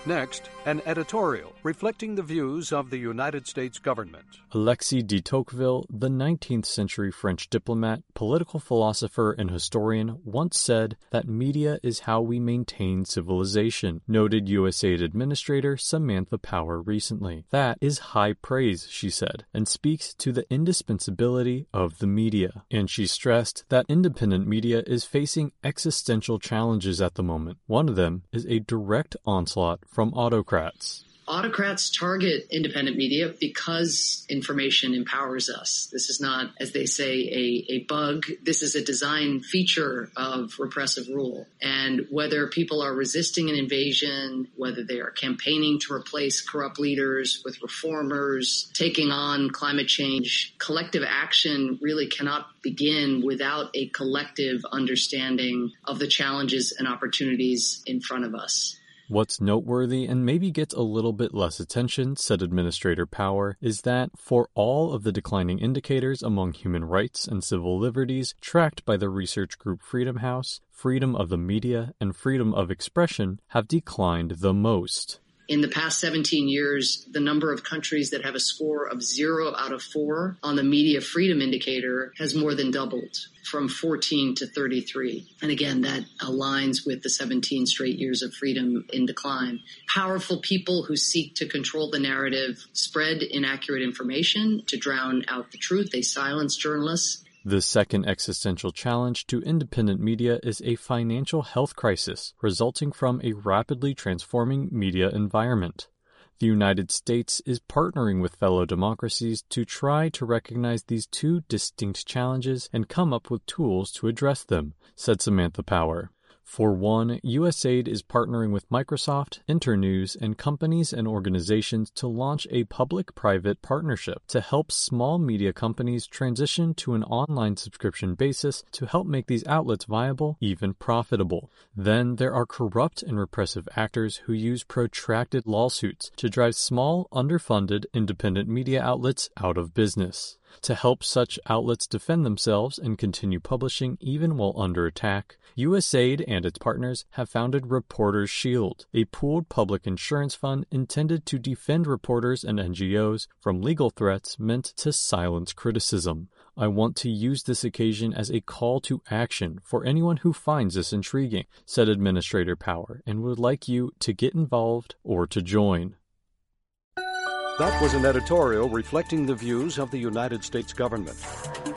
Next, an editorial reflecting the views of the United States government. Alexis de Tocqueville, the 19th century French diplomat, political philosopher, and historian, once said that media is how we maintain civilization, noted USAID Administrator Samantha Power recently. That is high praise, she said, and speaks to the indispensability of the media. And she stressed that independent media is facing existential challenges at the moment. One of them is a direct onslaught from autocrats. Autocrats target independent media because information empowers us. This is not, as they say, a bug. This is a design feature of repressive rule. And whether people are resisting an invasion, whether they are campaigning to replace corrupt leaders with reformers, taking on climate change, collective action really cannot begin without a collective understanding of the challenges and opportunities in front of us. What's noteworthy and maybe gets a little bit less attention, said Administrator Power, is that for all of the declining indicators among human rights and civil liberties tracked by the research group Freedom House, freedom of the media and freedom of expression have declined the most. In the past 17 years, the number of countries that have a score of 0 out of 4 on the media freedom indicator has more than doubled, from 14 to 33. And again, that aligns with the 17 straight years of freedom in decline. Powerful people who seek to control the narrative spread inaccurate information to drown out the truth. They silence journalists. The second existential challenge to independent media is a financial health crisis resulting from a rapidly transforming media environment. The United States is partnering with fellow democracies to try to recognize these two distinct challenges and come up with tools to address them, said Samantha Power. For one, USAID is partnering with Microsoft, Internews, and companies and organizations to launch a public-private partnership to help small media companies transition to an online subscription basis to help make these outlets viable, even profitable. Then there are corrupt and repressive actors who use protracted lawsuits to drive small, underfunded, independent media outlets out of business. To help such outlets defend themselves and continue publishing even while under attack, USAID and its partners have founded Reporters Shield, a pooled public insurance fund intended to defend reporters and NGOs from legal threats meant to silence criticism. I want to use this occasion as a call to action for anyone who finds this intriguing, said Administrator Power, and would like you to get involved or to join. That was an editorial reflecting the views of the United States government.